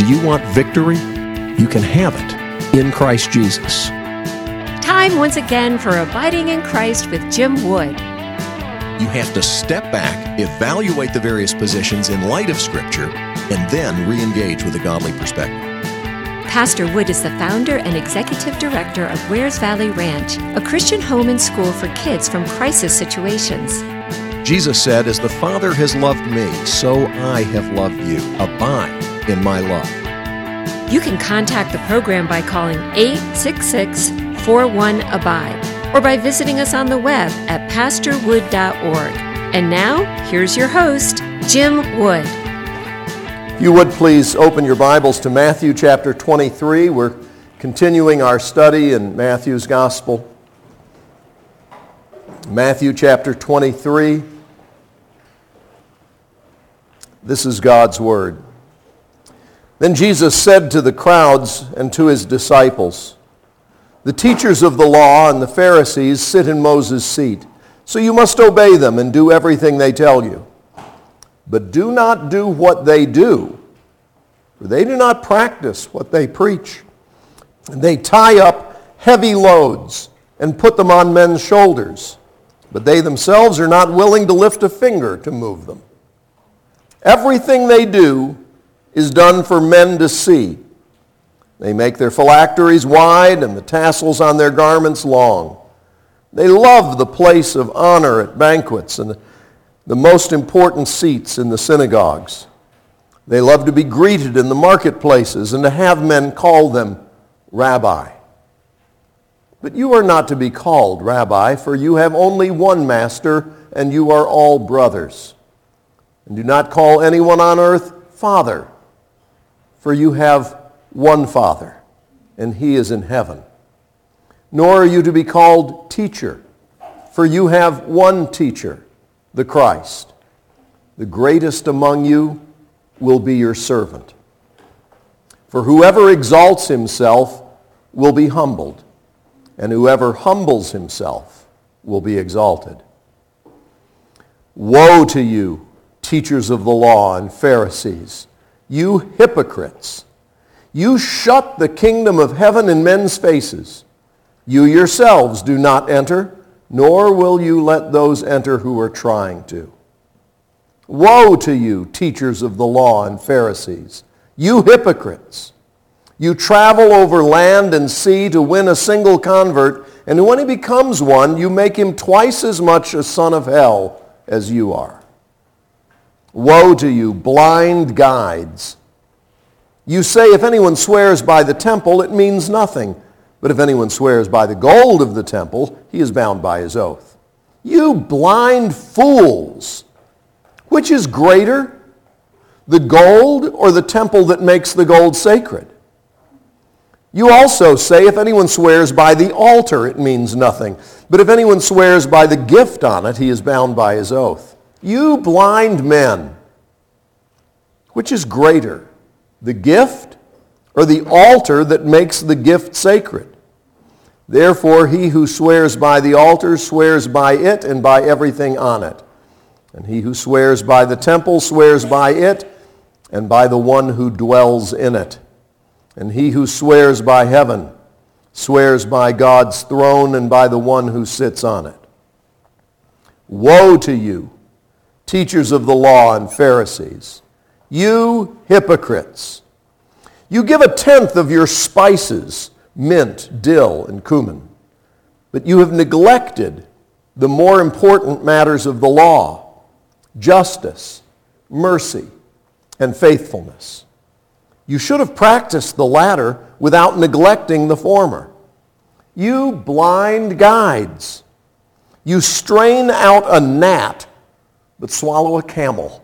Do you want victory? You can have it in Christ Jesus. Time once again for Abiding in Christ with Jim Wood. You have to step back, evaluate the various positions in light of Scripture, and then re-engage with a godly perspective. Pastor Wood is the founder and executive director of Wares Valley Ranch, a Christian home and school for kids from crisis situations. Jesus said, "As the Father has loved me, so I have loved you. Abide in my love." You can contact the program by calling 866-41-ABIDE or by visiting us on the web at pastorwood.org. And now, here's your host, Jim Wood. If you would please open your Bibles to Matthew chapter 23. We're continuing our study in Matthew's Gospel. Matthew chapter 23. This is God's Word. Then Jesus said to the crowds and to his disciples, "The teachers of the law and the Pharisees sit in Moses' seat, so you must obey them and do everything they tell you. But do not do what they do, for they do not practice what they preach. And they tie up heavy loads and put them on men's shoulders, but they themselves are not willing to lift a finger to move them. Everything they do is done for men to see. They make their phylacteries wide and the tassels on their garments long. They love the place of honor at banquets and the most important seats in the synagogues. They love to be greeted in the marketplaces and to have men call them Rabbi. But you are not to be called Rabbi, for you have only one master, and you are all brothers. And do not call anyone on earth Father, for you have one Father, and he is in heaven. Nor are you to be called Teacher, for you have one Teacher, the Christ. The greatest among you will be your servant. For whoever exalts himself will be humbled, and whoever humbles himself will be exalted. Woe to you, teachers of the law and Pharisees, you hypocrites! You shut the kingdom of heaven in men's faces. You yourselves do not enter, nor will you let those enter who are trying to. Woe to you, teachers of the law and Pharisees, you hypocrites! You travel over land and sea to win a single convert, and when he becomes one, you make him twice as much a son of hell as you are. Woe to you, blind guides! You say, if anyone swears by the temple, it means nothing. But if anyone swears by the gold of the temple, he is bound by his oath. You blind fools! Which is greater, the gold or the temple that makes the gold sacred? You also say, if anyone swears by the altar, it means nothing. But if anyone swears by the gift on it, he is bound by his oath. You blind men! Which is greater, the gift or the altar that makes the gift sacred? Therefore, he who swears by the altar swears by it and by everything on it. And he who swears by the temple swears by it and by the one who dwells in it. And he who swears by heaven swears by God's throne and by the one who sits on it. Woe to you, teachers of the law and Pharisees, you hypocrites! You give a tenth of your spices, mint, dill, and cumin, but you have neglected the more important matters of the law, justice, mercy, and faithfulness. You should have practiced the latter without neglecting the former. You blind guides! You strain out a gnat, but swallow a camel.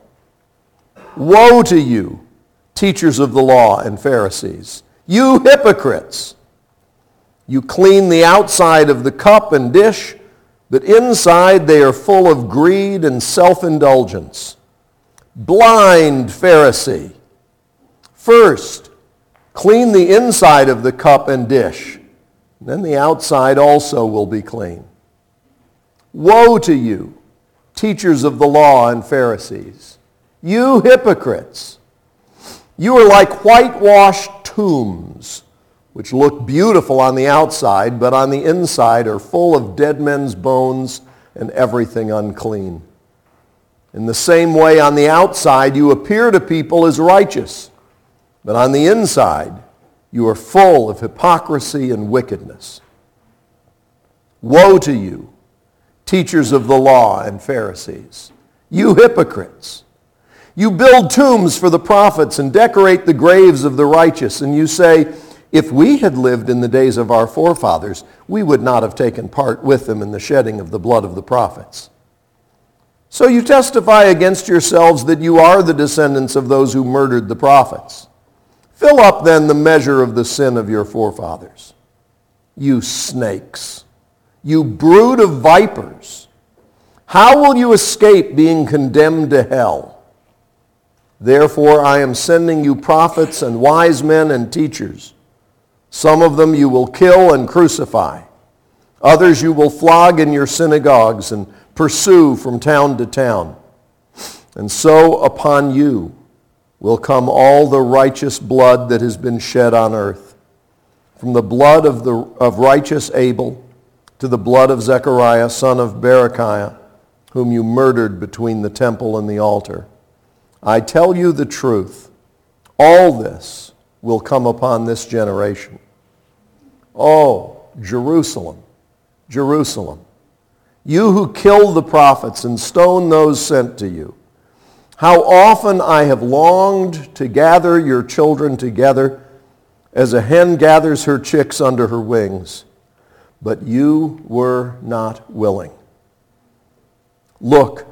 Woe to you, teachers of the law and Pharisees, you hypocrites! You clean the outside of the cup and dish, but inside they are full of greed and self-indulgence. Blind Pharisee! First, clean the inside of the cup and dish, then the outside also will be clean. Woe to you, teachers of the law and Pharisees, you hypocrites! You are like whitewashed tombs, which look beautiful on the outside, but on the inside are full of dead men's bones and everything unclean. In the same way, on the outside, you appear to people as righteous, but on the inside, you are full of hypocrisy and wickedness. Woe to you, teachers of the law and Pharisees, you hypocrites! You build tombs for the prophets and decorate the graves of the righteous, and you say, if we had lived in the days of our forefathers, we would not have taken part with them in the shedding of the blood of the prophets. So you testify against yourselves that you are the descendants of those who murdered the prophets. Fill up then the measure of the sin of your forefathers. You snakes, you brood of vipers, how will you escape being condemned to hell? Therefore I am sending you prophets and wise men and teachers. Some of them you will kill and crucify. Others you will flog in your synagogues and pursue from town to town. And so upon you will come all the righteous blood that has been shed on earth, from the blood of righteous Abel to the blood of Zechariah, son of Berechiah, whom you murdered between the temple and the altar. I tell you the truth, all this will come upon this generation. Oh, Jerusalem, Jerusalem, you who kill the prophets and stone those sent to you, how often I have longed to gather your children together as a hen gathers her chicks under her wings, but you were not willing. Look,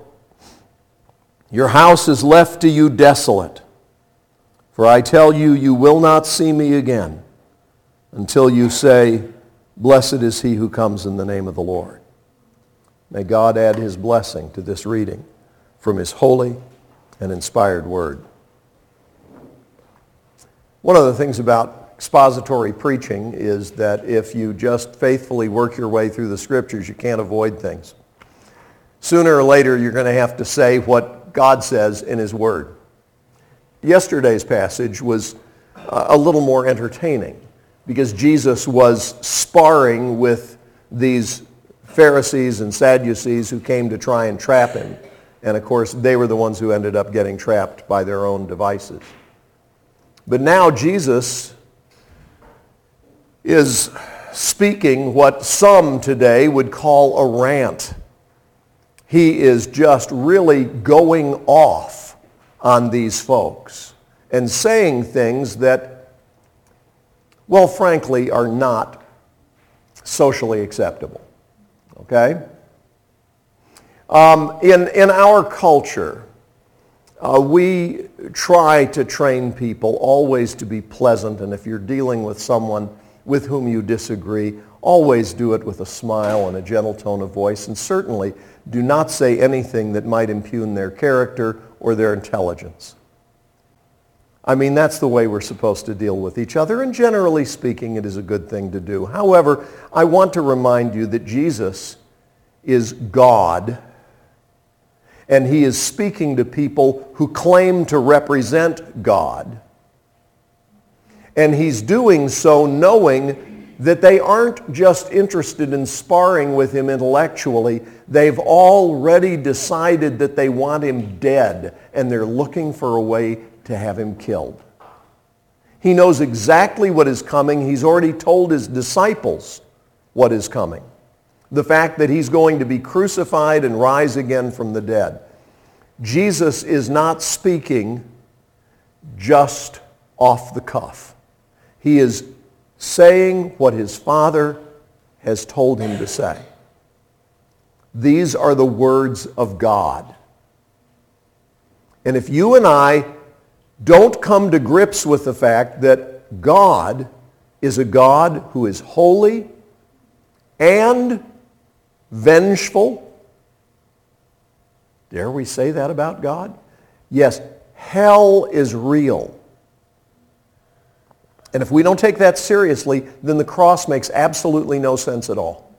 your house is left to you desolate, for I tell you, you will not see me again until you say, blessed is he who comes in the name of the Lord. May God add his blessing to this reading from his holy and inspired word. One of the things about expository preaching is that if you just faithfully work your way through the scriptures, you can't avoid things. Sooner or later, you're going to have to say what God says in his word. Yesterday's passage was a little more entertaining because Jesus was sparring with these Pharisees and Sadducees who came to try and trap him. And of course, they were the ones who ended up getting trapped by their own devices. But now Jesus is speaking what some today would call a rant. He is just really going off on these folks and saying things that, well, frankly, are not socially acceptable. Okay? In our culture, we try to train people always to be pleasant, and if you're dealing with someone with whom you disagree, always do it with a smile and a gentle tone of voice, and certainly do not say anything that might impugn their character or their intelligence. I mean, that's the way we're supposed to deal with each other, and generally speaking, it is a good thing to do. However, I want to remind you that Jesus is God, and he is speaking to people who claim to represent God. And he's doing so knowing that they aren't just interested in sparring with him intellectually. They've already decided that they want him dead, and they're looking for a way to have him killed. He knows exactly what is coming. He's already told his disciples what is coming. The fact that he's going to be crucified and rise again from the dead. Jesus is not speaking just off the cuff. He is saying what his Father has told him to say. These are the words of God. And if you and I don't come to grips with the fact that God is a God who is holy and vengeful, dare we say that about God? Yes, hell is real. And if we don't take that seriously, then the cross makes absolutely no sense at all.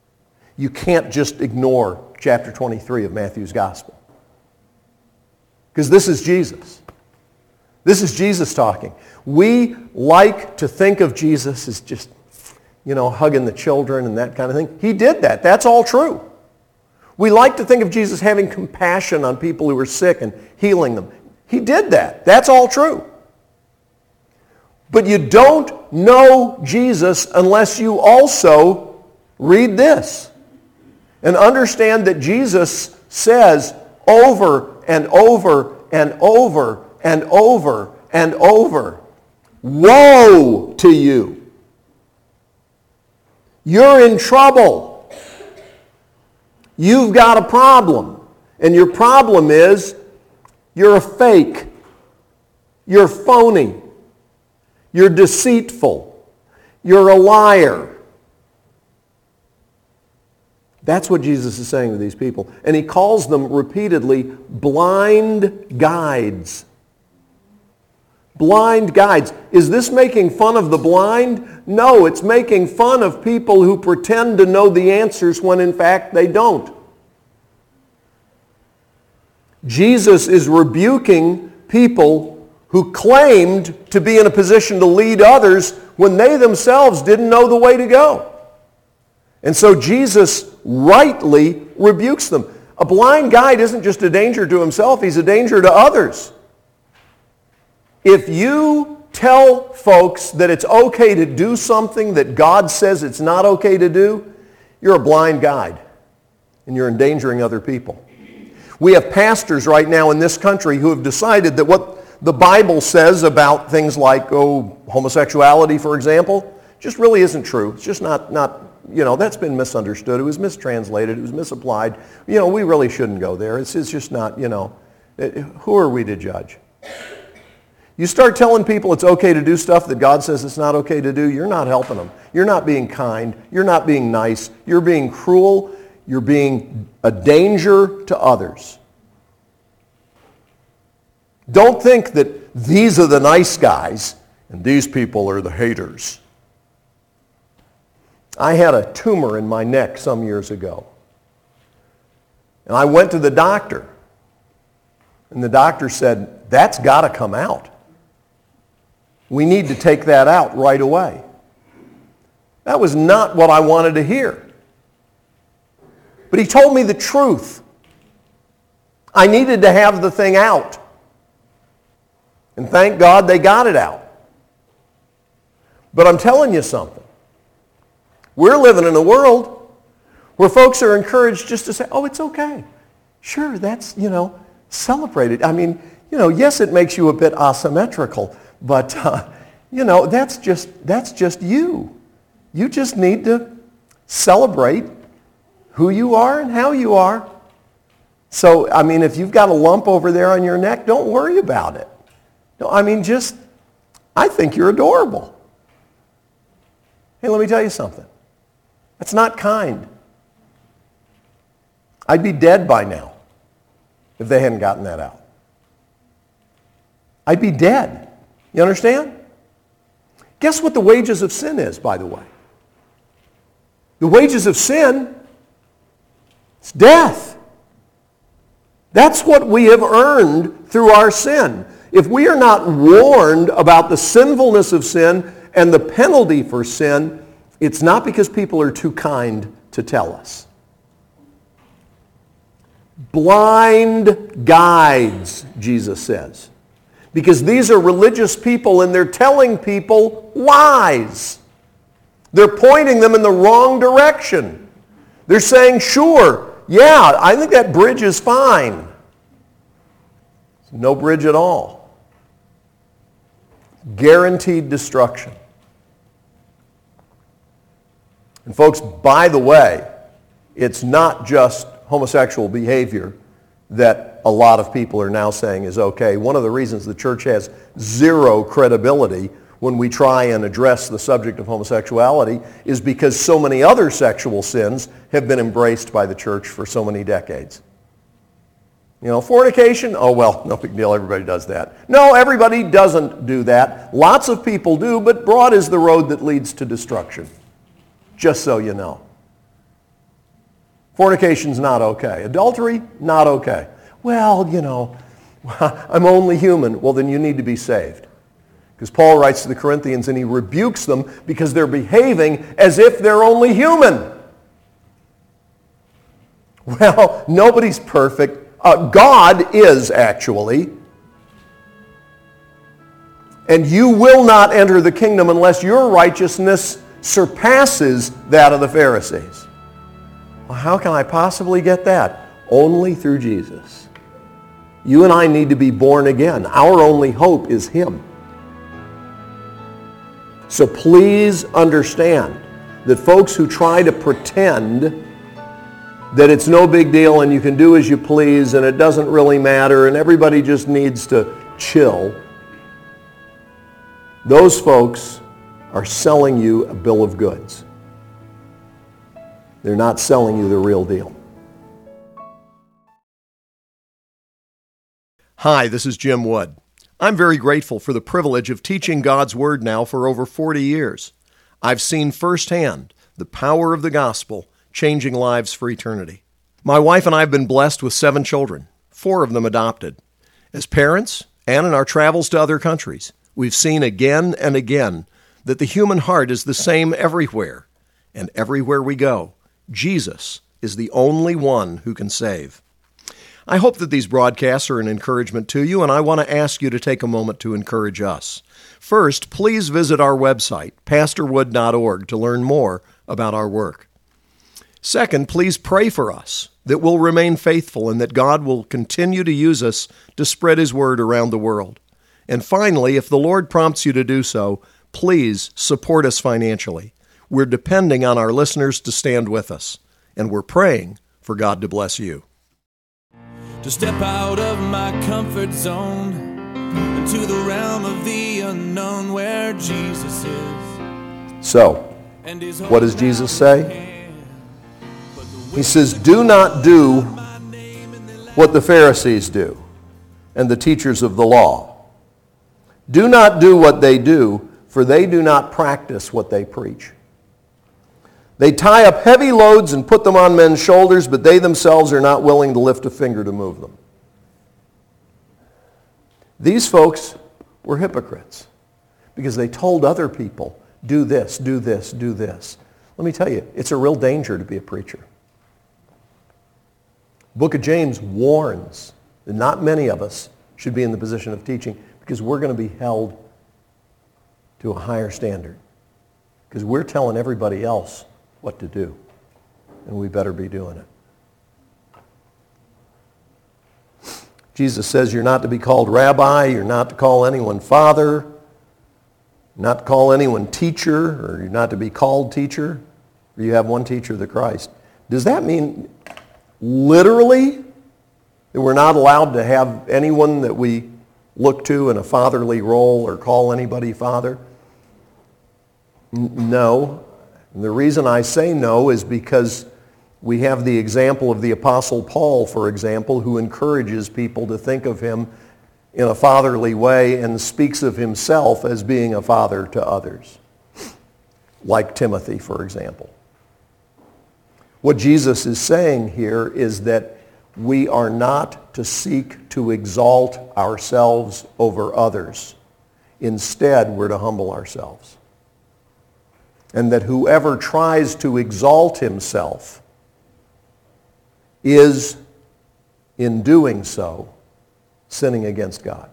You can't just ignore chapter 23 of Matthew's Gospel. Because this is Jesus. This is Jesus talking. We like to think of Jesus as just, hugging the children and that kind of thing. He did that. That's all true. We like to think of Jesus having compassion on people who are sick and healing them. He did that. That's all true. But you don't know Jesus unless you also read this and understand that Jesus says over and over and over and over and over, woe to you. You're in trouble. You've got a problem. And your problem is you're a fake. You're phony. You're deceitful. You're a liar. That's what Jesus is saying to these people. And he calls them repeatedly blind guides. Blind guides. Is this making fun of the blind? No, it's making fun of people who pretend to know the answers when in fact they don't. Jesus is rebuking people who claimed to be in a position to lead others when they themselves didn't know the way to go. And so Jesus rightly rebukes them. A blind guide isn't just a danger to himself, he's a danger to others. If you tell folks that it's okay to do something that God says it's not okay to do, you're a blind guide and you're endangering other people. We have pastors right now in this country who have decided that what the Bible says about things like, homosexuality, for example, just really isn't true. It's just not, that's been misunderstood. It was mistranslated. It was misapplied. We really shouldn't go there. It's just not, who are we to judge? You start telling people it's okay to do stuff that God says it's not okay to do, you're not helping them. You're not being kind. You're not being nice. You're being cruel. You're being a danger to others. Don't think that these are the nice guys and these people are the haters. I had a tumor in my neck some years ago. And I went to the doctor. And the doctor said, that's got to come out. We need to take that out right away. That was not what I wanted to hear. But he told me the truth. I needed to have the thing out. And thank God they got it out. But I'm telling you something. We're living in a world where folks are encouraged just to say, oh, it's okay. Sure, that's, celebrate it. I mean, yes, it makes you a bit asymmetrical, but, that's just you. You just need to celebrate who you are and how you are. So, if you've got a lump over there on your neck, don't worry about it. No, I think you're adorable. Hey, let me tell you something. That's not kind. I'd be dead by now if they hadn't gotten that out. I'd be dead. You understand? Guess what the wages of sin is, by the way? The wages of sin is death. That's what we have earned through our sin. If we are not warned about the sinfulness of sin and the penalty for sin, it's not because people are too kind to tell us. Blind guides, Jesus says. Because these are religious people and they're telling people lies. They're pointing them in the wrong direction. They're saying, sure, yeah, I think that bridge is fine. No bridge at all. Guaranteed destruction. And folks, by the way, it's not just homosexual behavior that a lot of people are now saying is okay. One of the reasons the church has zero credibility when we try and address the subject of homosexuality is because so many other sexual sins have been embraced by the church for so many decades. Fornication, oh well, no big deal, everybody does that. No, everybody doesn't do that. Lots of people do, but broad is the road that leads to destruction. Just so you know. Fornication's not okay. Adultery, not okay. Well, I'm only human. Well, then you need to be saved. Because Paul writes to the Corinthians and he rebukes them because they're behaving as if they're only human. Well, nobody's perfect. God is, actually. And you will not enter the kingdom unless your righteousness surpasses that of the Pharisees. Well, how can I possibly get that? Only through Jesus. You and I need to be born again. Our only hope is Him. So please understand that folks who try to pretend that it's no big deal and you can do as you please and it doesn't really matter and everybody just needs to chill, those folks are selling you a bill of goods. They're not selling you the real deal. Hi, this is Jim Wood. I'm very grateful for the privilege of teaching God's Word now for over 40 years. I've seen firsthand the power of the gospel changing lives for eternity. My wife and I have been blessed with 7 children, 4 of them adopted. As parents, and in our travels to other countries, we've seen again and again that the human heart is the same everywhere. And everywhere we go, Jesus is the only one who can save. I hope that these broadcasts are an encouragement to you, and I want to ask you to take a moment to encourage us. First, please visit our website, pastorwood.org, to learn more about our work. Second, please pray for us that we'll remain faithful and that God will continue to use us to spread His word around the world. And finally, if the Lord prompts you to do so, please support us financially. We're depending on our listeners to stand with us, and we're praying for God to bless you. To step out of my comfort zone into the realm of the unknown where Jesus is. So, what does Jesus say? He says, do not do what the Pharisees do and the teachers of the law. Do not do what they do, for they do not practice what they preach. They tie up heavy loads and put them on men's shoulders, but they themselves are not willing to lift a finger to move them. These folks were hypocrites because they told other people, do this, do this, do this. Let me tell you, it's a real danger to be a preacher. The book of James warns that not many of us should be in the position of teaching because we're going to be held to a higher standard because we're telling everybody else what to do, and we better be doing it. Jesus says you're not to be called rabbi, you're not to call anyone father, not to call anyone teacher, or you're not to be called teacher, or you have one teacher, the Christ. Does that mean literally that we're not allowed to have anyone that we look to in a fatherly role or call anybody father? No. And the reason I say no is because we have the example of the Apostle Paul, for example, who encourages people to think of him in a fatherly way and speaks of himself as being a father to others, like Timothy, for example. What Jesus is saying here is that we are not to seek to exalt ourselves over others. Instead, we're to humble ourselves. And that whoever tries to exalt himself is, in doing so, sinning against God.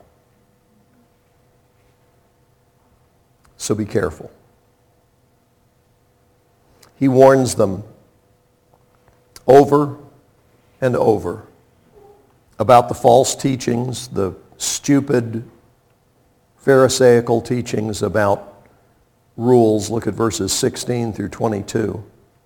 So be careful. He warns them over and over about the false teachings, the stupid Pharisaical teachings about rules. Look at verses 16 through 22.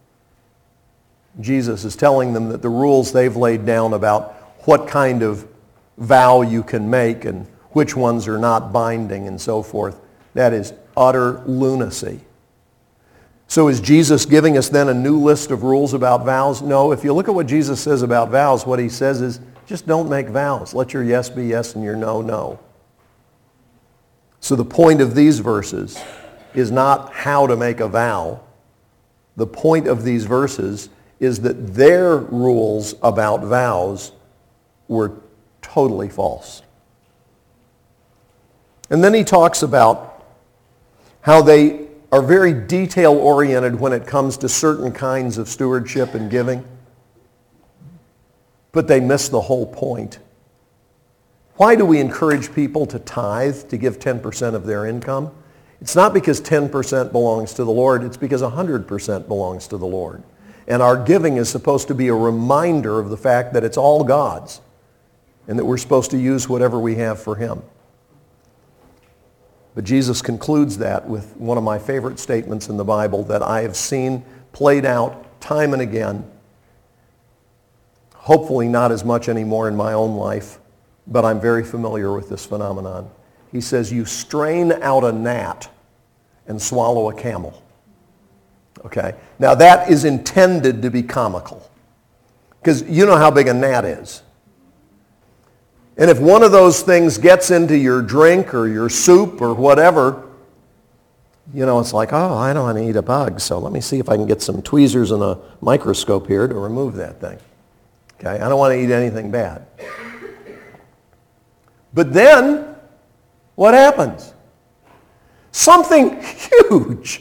Jesus is telling them that the rules they've laid down about what kind of vow you can make and which ones are not binding and so forth, that is utter lunacy. So is Jesus giving us then a new list of rules about vows? No. If you look at what Jesus says about vows, what he says is just don't make vows. Let your yes be yes and your no, no. So the point of these verses is not how to make a vow. The point of these verses is that their rules about vows were totally false. And then he talks about how they are very detail-oriented when it comes to certain kinds of stewardship and giving, but they miss the whole point. Why do we encourage people to tithe, to give 10% of their income? It's not because 10% belongs to the Lord, it's because 100% belongs to the Lord. And our giving is supposed to be a reminder of the fact that it's all God's, and that we're supposed to use whatever we have for Him. But Jesus concludes that with one of my favorite statements in the Bible that I have seen played out time and again. Hopefully not as much anymore in my own life, but I'm very familiar with this phenomenon. He says, you strain out a gnat and swallow a camel. Okay? Now that is intended to be comical, because you know how big a gnat is. And if one of those things gets into your drink or your soup or whatever, it's like, oh, I don't want to eat a bug, so let me see if I can get some tweezers and a microscope here to remove that thing. Okay, I don't want to eat anything bad. But then, what happens? Something huge.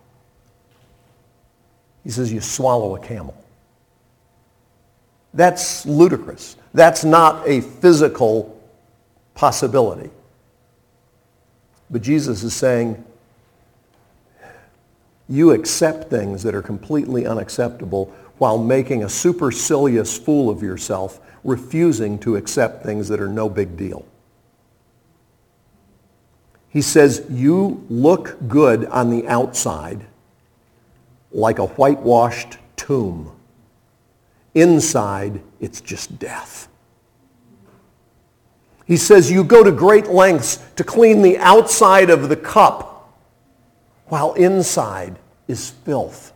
He says, you swallow a camel. That's ludicrous. That's not a physical possibility. But Jesus is saying, you accept things that are completely unacceptable while making a supercilious fool of yourself, refusing to accept things that are no big deal. He says, you look good on the outside like a whitewashed tomb. Inside, it's just death. He says you go to great lengths to clean the outside of the cup, while inside is filth.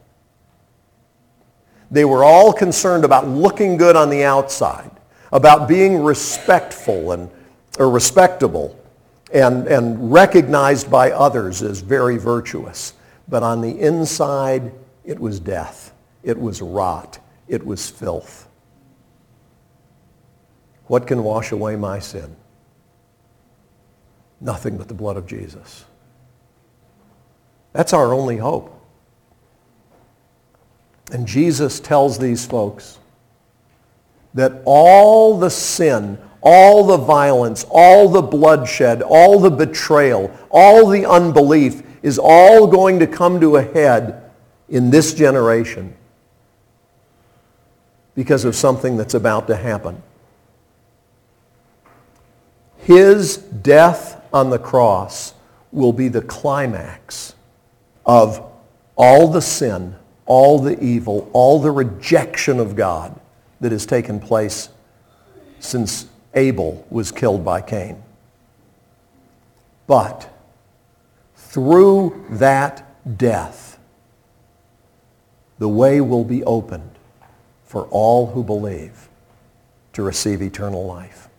They were all concerned about looking good on the outside, about being respectful or respectable and recognized by others as very virtuous. But on the inside, it was death. It was rot. It was filth. What can wash away my sin? Nothing but the blood of Jesus. That's our only hope. And Jesus tells these folks that all the sin, all the violence, all the bloodshed, all the betrayal, all the unbelief is all going to come to a head in this generation because of something that's about to happen. His death on the cross will be the climax of all the sin, all the evil, all the rejection of God that has taken place since Abel was killed by Cain. But through that death, the way will be opened for all who believe to receive eternal life.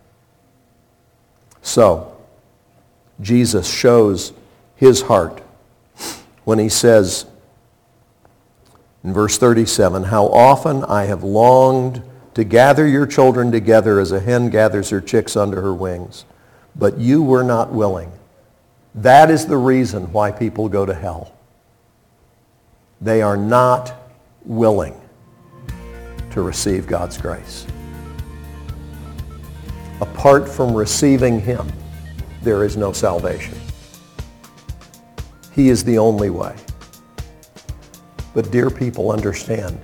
So, Jesus shows his heart when he says in verse 37, how often I have longed to gather your children together as a hen gathers her chicks under her wings, but you were not willing. That is the reason why people go to hell. They are not willing to receive God's grace. Apart from receiving him, there is no salvation. He is the only way. But dear people, understand,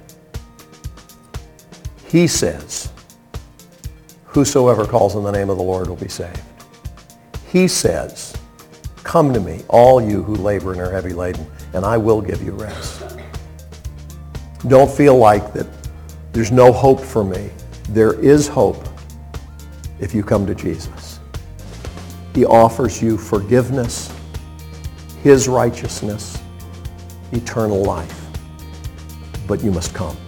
he says, whosoever calls on the name of the Lord will be saved. He says, come to me, all you who labor and are heavy laden, and I will give you rest. Don't feel like that there's no hope for me. There is hope if you come to Jesus. He offers you forgiveness, his righteousness, eternal life. But you must come.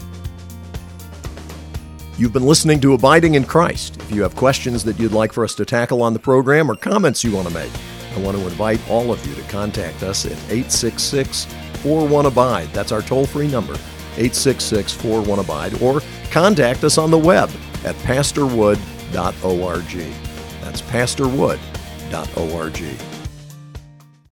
You've been listening to Abiding in Christ. If you have questions that you'd like for us to tackle on the program or comments you want to make, I want to invite all of you to contact us at 866-41-ABIDE. That's our toll-free number, 866-41-ABIDE, or contact us on the web at pastorwood.org. That's pastorwood.org. www.ccc.org.